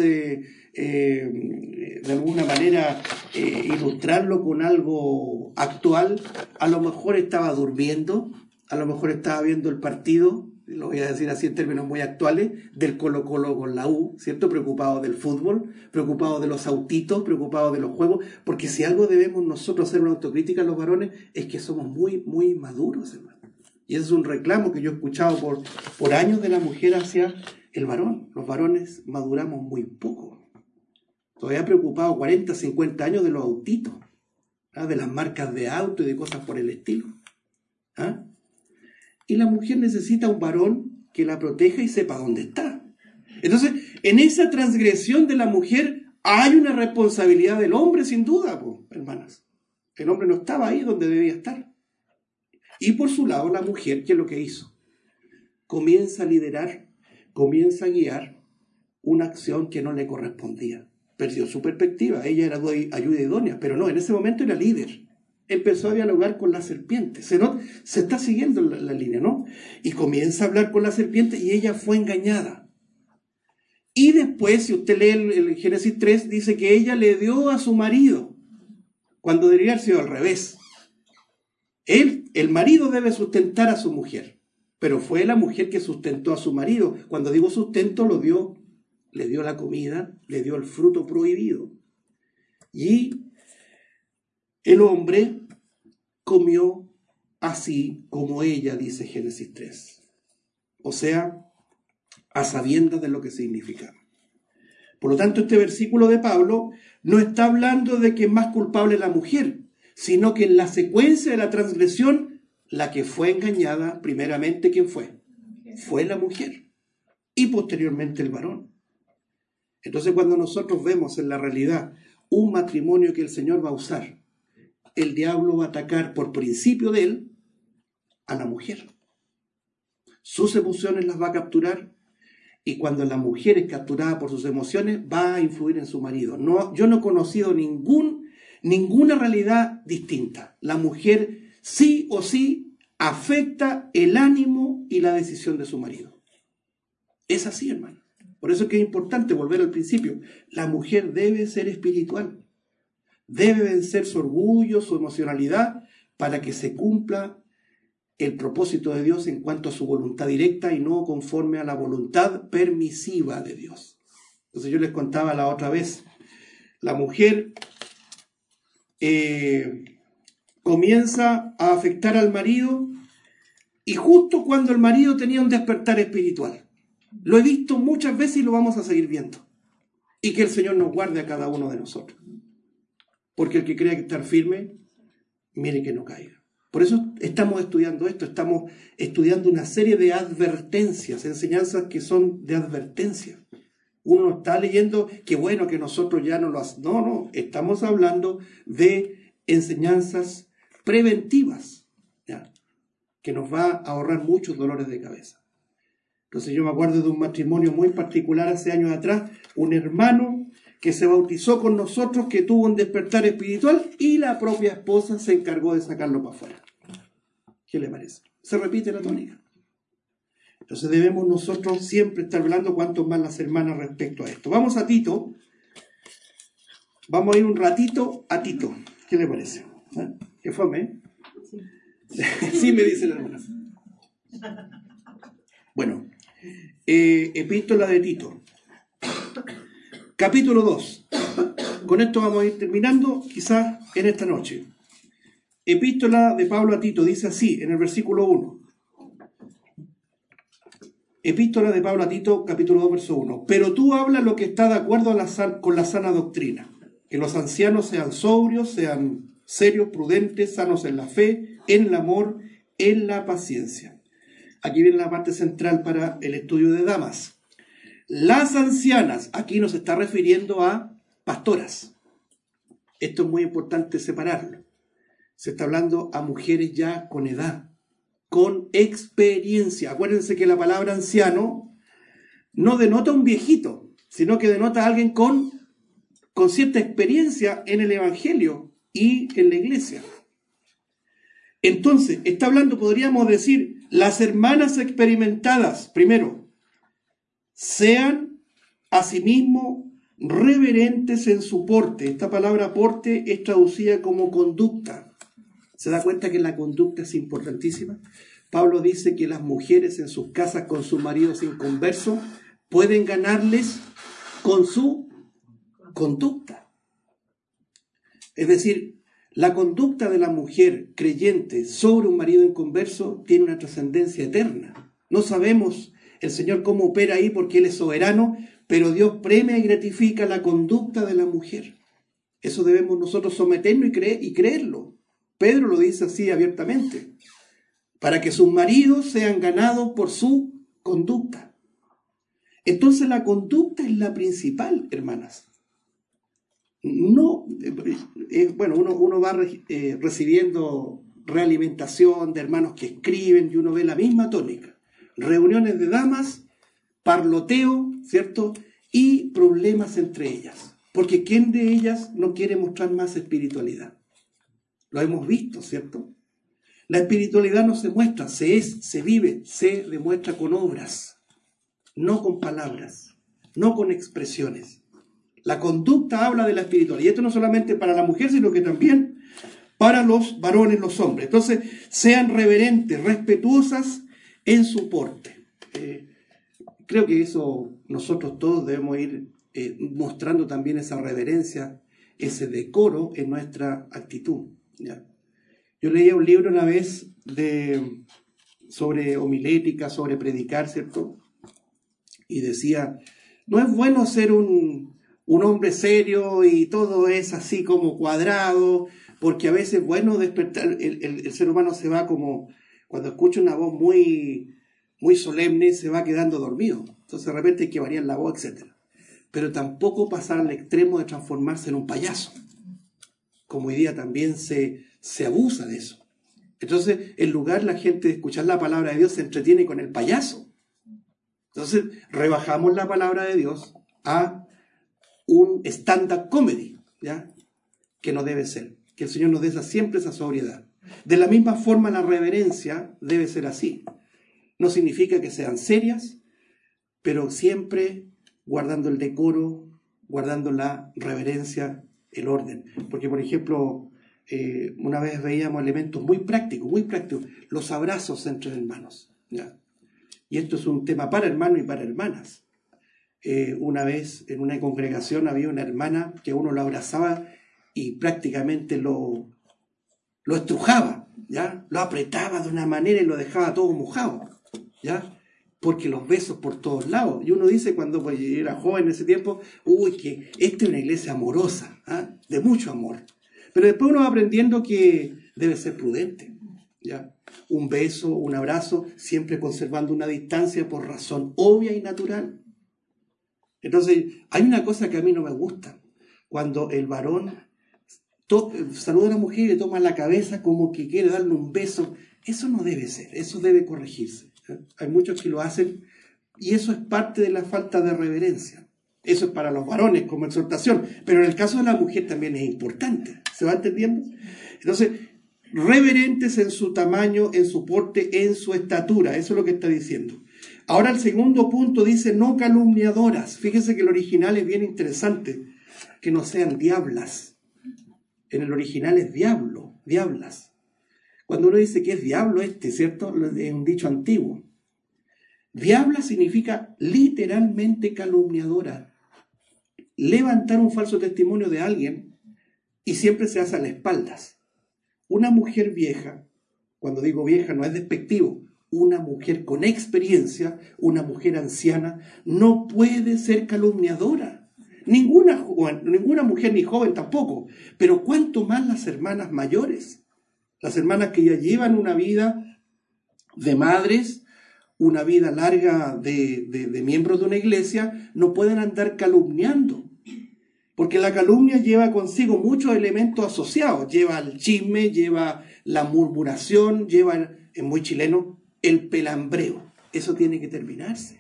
de alguna manera ilustrarlo con algo actual. A lo mejor estaba durmiendo, a lo mejor estaba viendo el partido, lo voy a decir así en términos muy actuales, del Colo-Colo con la U, ¿cierto? Preocupados del fútbol, preocupados de los autitos, preocupados de los juegos, porque si algo debemos nosotros hacer una autocrítica a los varones es que somos muy, muy maduros, hermano. Y ese es un reclamo que yo he escuchado por años de la mujer hacia el varón. Los varones maduramos muy poco. Todavía preocupados 40, 50 años de los autitos, ¿ah? De las marcas de auto y de cosas por el estilo. ¿Ah? Y la mujer necesita un varón que la proteja y sepa dónde está. Entonces, en esa transgresión de la mujer hay una responsabilidad del hombre, sin duda, hermanas. El hombre no estaba ahí donde debía estar. Y por su lado, la mujer, ¿qué es lo que hizo? Comienza a liderar, comienza a guiar una acción que no le correspondía. Perdió su perspectiva, ella era ayuda idónea, pero no, en ese momento era líder. Empezó a dialogar con la serpiente. Se está siguiendo la línea, ¿no? Y comienza a hablar con la serpiente y ella fue engañada. Y después, si usted lee el Génesis 3, dice que ella le dio a su marido, cuando debería haber sido al revés. El marido debe sustentar a su mujer, pero fue la mujer que sustentó a su marido. Cuando digo sustento, le dio la comida, le dio el fruto prohibido. Y el hombre comió así como ella, dice Génesis 3. O sea, a sabiendas de lo que significaba. Por lo tanto, este versículo de Pablo no está hablando de que es más culpable la mujer, sino que en la secuencia de la transgresión, la que fue engañada, primeramente, ¿quién fue? Fue la mujer y posteriormente el varón. Entonces, cuando nosotros vemos en la realidad un matrimonio que el Señor va a usar, el diablo va a atacar por principio de él a la mujer. Sus emociones las va a capturar y cuando la mujer es capturada por sus emociones va a influir en su marido. Yo no he conocido ninguna realidad distinta. La mujer sí o sí afecta el ánimo y la decisión de su marido. Es así, hermano. Por eso es que es importante volver al principio. La mujer debe ser espiritual. Debe vencer su orgullo, su emocionalidad, para que se cumpla el propósito de Dios en cuanto a su voluntad directa y no conforme a la voluntad permisiva de Dios. Entonces yo les contaba la otra vez, la mujer comienza a afectar al marido y justo cuando el marido tenía un despertar espiritual. Lo he visto muchas veces y lo vamos a seguir viendo. Y que el Señor nos guarde a cada uno de nosotros. Porque el que crea que estar firme, mire que no caiga. Por eso estamos estudiando esto, estamos estudiando una serie de advertencias, enseñanzas que son de advertencia. Uno no está leyendo que bueno, que nosotros ya no lo hacemos. No, estamos hablando de enseñanzas preventivas, ¿ya? Que nos va a ahorrar muchos dolores de cabeza. Entonces yo me acuerdo de un matrimonio muy particular hace años atrás, un hermano que se bautizó con nosotros, que tuvo un despertar espiritual y la propia esposa se encargó de sacarlo para afuera. ¿Qué le parece? Se repite la tónica. Entonces debemos nosotros siempre estar hablando cuanto más las hermanas respecto a esto. Vamos a Tito. Vamos a ir un ratito a Tito. ¿Qué le parece? ¿Ah? ¿Qué fome? ¿Eh? Sí. Sí, me dice la hermana. Bueno, epístola de Tito. Capítulo 2. Con esto vamos a ir terminando, quizás en esta noche. Epístola de Pablo a Tito, dice así, en el versículo 1. Epístola de Pablo a Tito, capítulo 2, verso 1. Pero tú habla lo que está de acuerdo con la sana doctrina. Que los ancianos sean sobrios, sean serios, prudentes, sanos en la fe, en el amor, en la paciencia. Aquí viene la parte central para el estudio de damas. Las ancianas, aquí nos está refiriendo a pastoras. Esto es muy importante separarlo. Se está hablando a mujeres ya con edad, con experiencia. Acuérdense que la palabra anciano no denota un viejito, sino que denota a alguien con cierta experiencia en el Evangelio y en la iglesia. Entonces, está hablando, podríamos decir, las hermanas experimentadas, primero, sean asimismo reverentes en su porte. Esta palabra porte es traducida como conducta. ¿Se da cuenta que la conducta es importantísima? Pablo dice que las mujeres en sus casas con sus maridos inconversos pueden ganarles con su conducta. Es decir, la conducta de la mujer creyente sobre un marido inconverso tiene una trascendencia eterna. No sabemos el Señor cómo opera ahí porque Él es soberano, pero Dios premia y gratifica la conducta de la mujer. Eso debemos nosotros someternos y creerlo. Pedro lo dice así abiertamente, para que sus maridos sean ganados por su conducta. Entonces la conducta es la principal, hermanas. No, bueno, uno va recibiendo realimentación de hermanos que escriben y uno ve la misma tónica. Reuniones de damas, parloteo, ¿cierto? Y problemas entre ellas. Porque ¿quién de ellas no quiere mostrar más espiritualidad? Lo hemos visto, ¿cierto? La espiritualidad no se muestra, se es, se vive, se demuestra con obras, no con palabras, no con expresiones. La conducta habla de la espiritualidad. Y esto no solamente para la mujer, sino que también para los varones, los hombres. Entonces, sean reverentes, respetuosas en su porte. Creo que eso nosotros todos debemos ir mostrando también esa reverencia, ese decoro en nuestra actitud, ¿ya? Yo leía un libro una vez sobre homilética, sobre predicar, ¿cierto? Y decía, no es bueno ser un hombre serio y todo es así como cuadrado, porque a veces es bueno despertar, el ser humano se va como, cuando escucha una voz muy, muy solemne, se va quedando dormido. Entonces de repente hay que variar la voz, etc. Pero tampoco pasar al extremo de transformarse en un payaso, como hoy día también se abusa de eso. Entonces, en lugar la gente de escuchar la palabra de Dios se entretiene con el payaso. Entonces, rebajamos la palabra de Dios a un stand-up comedy, ¿ya? Que no debe ser. Que el Señor nos dé siempre esa sobriedad. De la misma forma, la reverencia debe ser así. No significa que sean serias, pero siempre guardando el decoro, guardando la reverencia, el orden. Porque, por ejemplo, una vez veíamos elementos muy prácticos, los abrazos entre hermanos, ¿ya? Y esto es un tema para hermanos y para hermanas. Una vez en una congregación había una hermana que uno lo abrazaba y prácticamente lo estrujaba, ¿ya? Lo apretaba de una manera y lo dejaba todo mojado, ¿ya? Porque los besos por todos lados. Y uno dice cuando pues, era joven en ese tiempo, que esta es una iglesia amorosa, ¿ah? De mucho amor. Pero después uno va aprendiendo que debe ser prudente, ¿ya? Un beso, un abrazo, siempre conservando una distancia por razón obvia y natural. Entonces, hay una cosa que a mí no me gusta. Cuando el varón saluda a la mujer y le toma la cabeza como que quiere darle un beso. Eso no debe ser, eso debe corregirse. Hay muchos que lo hacen y eso es parte de la falta de reverencia. Eso es para los varones como exhortación, pero en el caso de la mujer también es importante. ¿Se va entendiendo? Entonces, reverentes en su tamaño, en su porte, en su estatura. Eso es lo que está diciendo. Ahora el segundo punto dice no calumniadoras. Fíjense que el original es bien interesante. Que no sean diablas. En el original es diablo, diablas. Cuando uno dice que es diablo ¿cierto? Es un dicho antiguo. Diabla significa literalmente calumniadora. Levantar un falso testimonio de alguien y siempre se hace a las espaldas. Una mujer vieja, cuando digo vieja no es despectivo, una mujer con experiencia, una mujer anciana, no puede ser calumniadora. Ninguna mujer ni joven tampoco, pero cuanto más las hermanas mayores. Las hermanas que ya llevan una vida de madres, una vida larga de miembros de una iglesia, no pueden andar calumniando. Porque la calumnia lleva consigo muchos elementos asociados. Lleva el chisme, lleva la murmuración, lleva, en muy chileno, el pelambreo. Eso tiene que terminarse.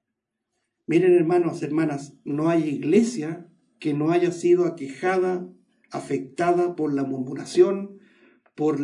Miren, hermanos, hermanas, no hay iglesia que no haya sido aquejada, afectada por la murmuración, por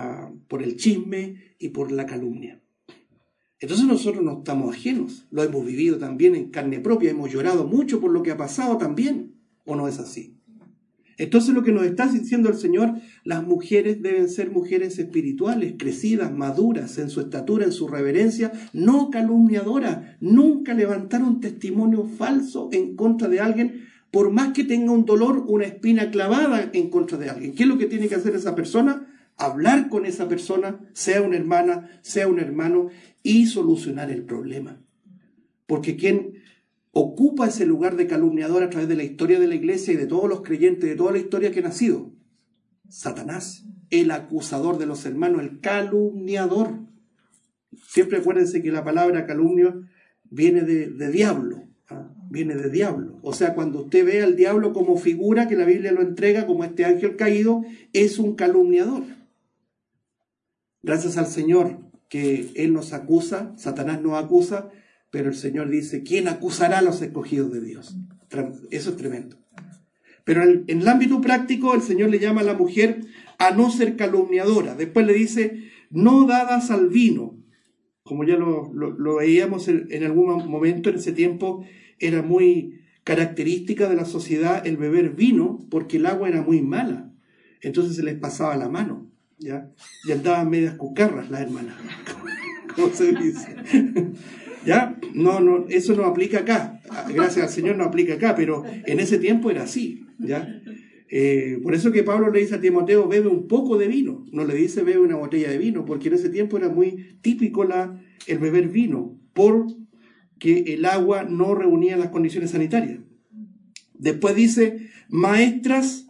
el chisme y por la calumnia. Entonces nosotros no estamos ajenos, lo hemos vivido también en carne propia, hemos llorado mucho por lo que ha pasado también, ¿o no es así? Entonces lo que nos está diciendo el Señor, las mujeres deben ser mujeres espirituales, crecidas, maduras en su estatura, en su reverencia, no calumniadoras, nunca levantar un testimonio falso en contra de alguien, por más que tenga un dolor, una espina clavada en contra de alguien. ¿Qué es lo que tiene que hacer esa persona? Hablar con esa persona, sea una hermana, sea un hermano, y solucionar el problema. Porque quien ocupa ese lugar de calumniador a través de la historia de la iglesia y de todos los creyentes, de toda la historia que ha nacido, Satanás, el acusador de los hermanos, el calumniador. Siempre acuérdense que la palabra calumnio viene de diablo, viene de diablo. O sea, cuando usted ve al diablo como figura que la Biblia lo entrega como este ángel caído, es un calumniador. Gracias al Señor que Él nos acusa, Satanás nos acusa, pero el Señor dice, ¿quién acusará a los escogidos de Dios? Eso es tremendo. Pero en el ámbito práctico, el Señor le llama a la mujer a no ser calumniadora. Después le dice, no dadas al vino. Como ya lo veíamos en algún momento, en ese tiempo era muy característica de la sociedad el beber vino, porque el agua era muy mala. Entonces se les pasaba la mano, ¿ya? Y andaban medias cucarras las hermanas, como se dice. ¿Ya? No, eso no aplica acá. Gracias al Señor no aplica acá, pero en ese tiempo era así, ¿ya? Por eso que Pablo le dice a Timoteo, bebe un poco de vino. No le dice, bebe una botella de vino, porque en ese tiempo era muy típico el beber vino, porque el agua no reunía las condiciones sanitarias. Después dice, maestras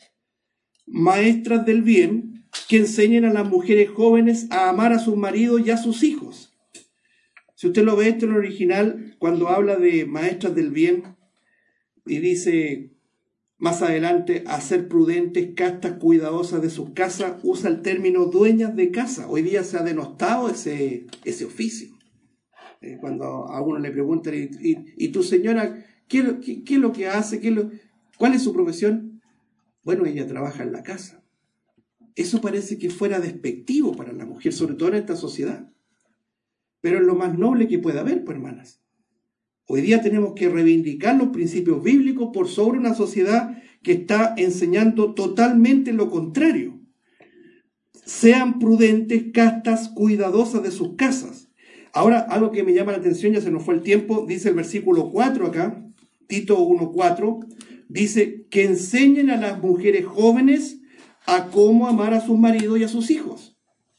del bien, que enseñen a las mujeres jóvenes a amar a sus maridos y a sus hijos. Si usted lo ve esto en el original, cuando habla de maestras del bien, y dice más adelante, a ser prudentes, castas, cuidadosas de sus casas, usa el término dueñas de casa. Hoy día se ha denostado ese oficio. Cuando a uno le preguntan, ¿y tu señora qué es lo que hace? ¿Cuál es su profesión? Bueno, ella trabaja en la casa. Eso parece que fuera despectivo para la mujer, sobre todo en esta sociedad. Pero es lo más noble que puede haber, pues, hermanas. Hoy día tenemos que reivindicar los principios bíblicos por sobre una sociedad que está enseñando totalmente lo contrario. Sean prudentes, castas, cuidadosas de sus casas. Ahora, algo que me llama la atención, ya se nos fue el tiempo, dice el versículo 4 acá, Tito 1:4, dice que enseñen a las mujeres jóvenes a cómo amar a sus maridos y a sus hijos.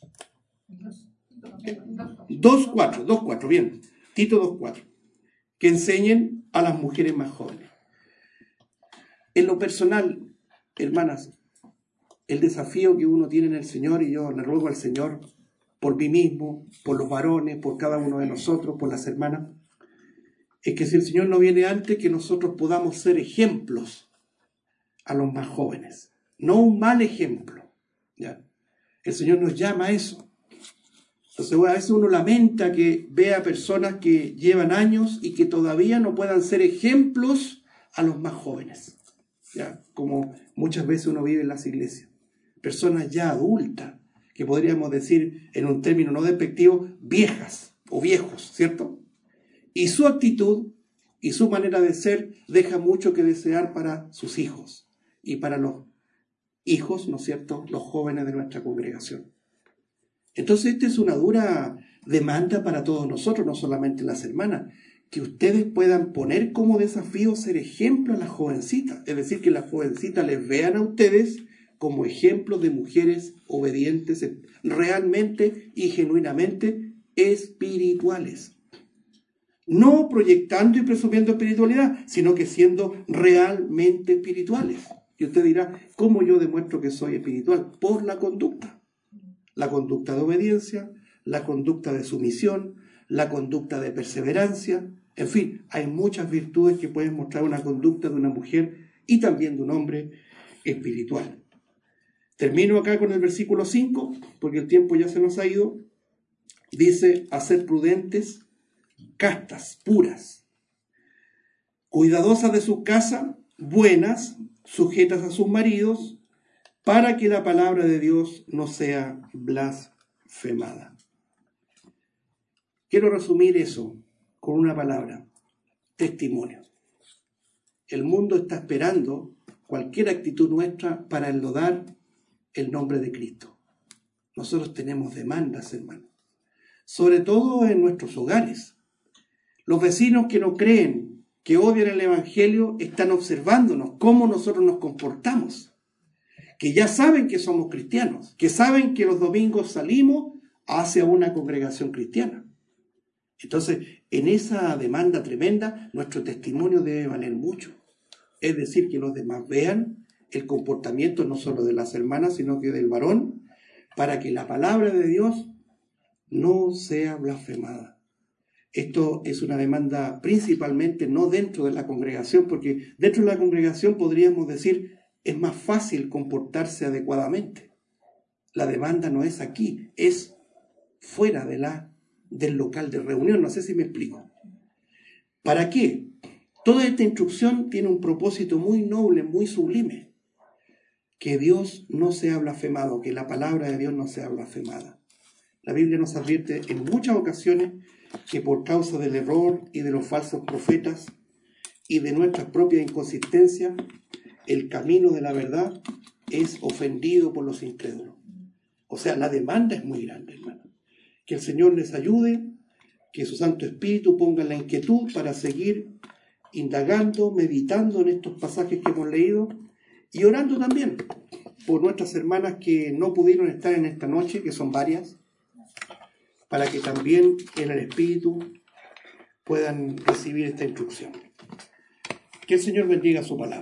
2:4, bien. Tito 2:4. Que enseñen a las mujeres más jóvenes. En lo personal, hermanas, el desafío que uno tiene en el Señor, y yo le ruego al Señor, por mí mismo, por los varones, por cada uno de nosotros, por las hermanas, es que si el Señor no viene antes, que nosotros podamos ser ejemplos a los más jóvenes. No un mal ejemplo, ¿ya? El Señor nos llama a eso. Entonces, a veces uno lamenta que vea personas que llevan años y que todavía no puedan ser ejemplos a los más jóvenes, ¿ya? Como muchas veces uno vive en las iglesias. Personas ya adultas, que podríamos decir en un término no despectivo, viejas o viejos, ¿cierto? Y su actitud y su manera de ser deja mucho que desear para sus hijos y para los hijos, ¿no es cierto?, los jóvenes de nuestra congregación. Entonces, esta es una dura demanda para todos nosotros, no solamente las hermanas, que ustedes puedan poner como desafío ser ejemplo a las jovencitas, es decir, que las jovencitas les vean a ustedes como ejemplos de mujeres obedientes, realmente y genuinamente espirituales. No proyectando y presumiendo espiritualidad, sino que siendo realmente espirituales. Y usted dirá, ¿cómo yo demuestro que soy espiritual? Por la conducta. La conducta de obediencia, la conducta de sumisión, la conducta de perseverancia. En fin, hay muchas virtudes que pueden mostrar una conducta de una mujer y también de un hombre espiritual. Termino acá con el versículo 5, porque el tiempo ya se nos ha ido. Dice, a ser prudentes, castas, puras, cuidadosas de su casa, buenas, sujetas a sus maridos, para que la palabra de Dios no sea blasfemada. Quiero resumir eso con una palabra: testimonio. El mundo está esperando cualquier actitud nuestra para enlodar el nombre de Cristo. Nosotros tenemos demandas, hermanos, sobre todo en nuestros hogares. Los vecinos que no creen, que odian el Evangelio, están observándonos, cómo nosotros nos comportamos, que ya saben que somos cristianos, que saben que los domingos salimos hacia una congregación cristiana. Entonces, en esa demanda tremenda, nuestro testimonio debe valer mucho. Es decir, que los demás vean el comportamiento no solo de las hermanas, sino que del varón, para que la palabra de Dios no sea blasfemada. Esto es una demanda principalmente no dentro de la congregación, porque dentro de la congregación podríamos decir es más fácil comportarse adecuadamente. La demanda no es aquí, es fuera del local de reunión. No sé si me explico. ¿Para qué? Toda esta instrucción tiene un propósito muy noble, muy sublime. Que Dios no sea blasfemado, que la palabra de Dios no sea blasfemada. La Biblia nos advierte en muchas ocasiones que por causa del error y de los falsos profetas y de nuestras propias inconsistencias, el camino de la verdad es ofendido por los incrédulos. O sea, la demanda es muy grande, hermano. Que el Señor les ayude, que su Santo Espíritu ponga la inquietud para seguir indagando, meditando en estos pasajes que hemos leído y orando también por nuestras hermanas que no pudieron estar en esta noche, que son varias, para que también en el Espíritu puedan recibir esta instrucción. Que el Señor bendiga su palabra.